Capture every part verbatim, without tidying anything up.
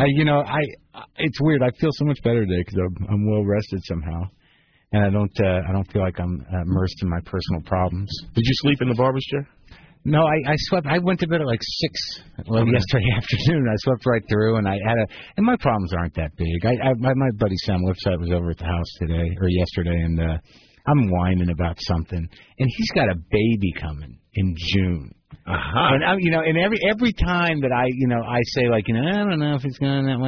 I, you know, I. It's weird. I feel so much better today because I'm, I'm well rested somehow, and I don't. Uh, I don't feel like I'm uh, immersed in my personal problems. Did you sleep in the barber's chair? No, I, I slept. I went to bed at like six well, okay. yesterday afternoon. I slept right through, and I had a. And my problems aren't that big. I, I my, my buddy Sam Lipside was over at the house today or yesterday, and uh, I'm whining about something, and he's got a baby coming in June. Uh-huh. And I, you know, and every every time that I, you know, I say like, you know, I don't know if it's going that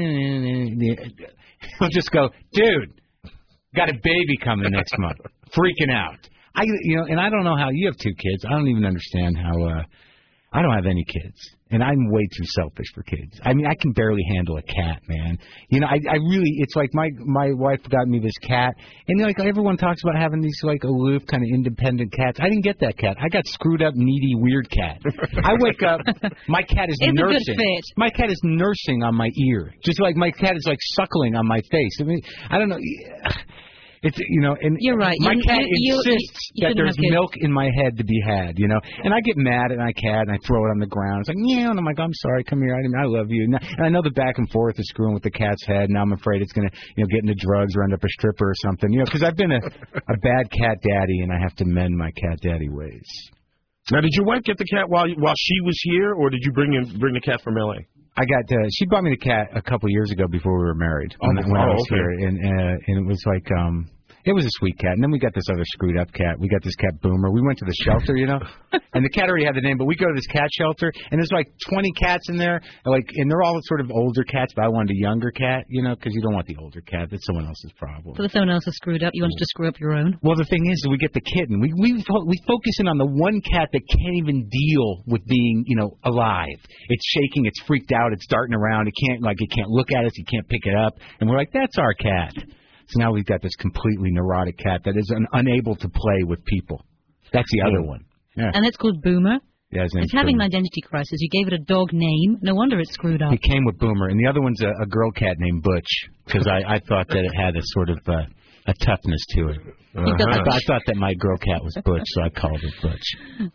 way, he'll just go, dude, got a baby coming next month, freaking out. I, you know, and I don't know how you have two kids. I don't even understand how. Uh, I don't have any kids, and I'm way too selfish for kids. I mean, I can barely handle a cat, man. You know, I, I really, it's like my my wife got me this cat, and like everyone talks about having these like aloof, kind of independent cats. I didn't get that cat. I got screwed up, needy, weird cat. I wake up, my cat is it's nursing. A good fit. My cat is nursing on my ear, just like my cat is like suckling on my face. I mean, I don't know. It's, you know, and You're right. my you, cat you, insists you, you that there's milk in my head to be had, you know. And I get mad at my cat and I throw it on the ground. It's like, yeah, and I'm like, I'm sorry, come here, I, I love you. And I know the back and forth is screwing with the cat's head. Now I'm afraid it's gonna, you know, get into drugs or end up a stripper or something, you know, because I've been a, a bad cat daddy and I have to mend my cat daddy ways. Now, did your wife get the cat while while she was here, or did you bring in bring the cat from L A? I got. Uh, she brought me the cat a couple years ago before we were married. Oh, when, when oh, I was okay. here, and uh, and it was like um. It was a sweet cat. And then we got this other screwed up cat. We got this cat, Boomer. We went to the shelter, you know, and the cat already had the name, but we go to this cat shelter, and there's like twenty cats in there, like, and they're all sort of older cats, but I wanted a younger cat, you know, because you don't want the older cat. That's someone else's problem. So if someone else is screwed up, you wanted to screw up your own? Well, the thing is, we get the kitten. We we we focus in on the one cat that can't even deal with being, you know, alive. It's shaking. It's freaked out. It's darting around. It can't, like, it can't look at us. It can't pick it up. And we're like, that's our cat. So now we've got this completely neurotic cat that is un- unable to play with people. That's the other one. Yeah. And it's called Boomer? Yeah, his name's It's having Boomer. an identity crisis. You gave it a dog name. No wonder it's screwed up. It came with Boomer. And the other one's a, a girl cat named Butch, because I, I thought that it had a sort of uh, a toughness to it. Uh-huh. I, th- I thought that my girl cat was Butch, so I called it Butch.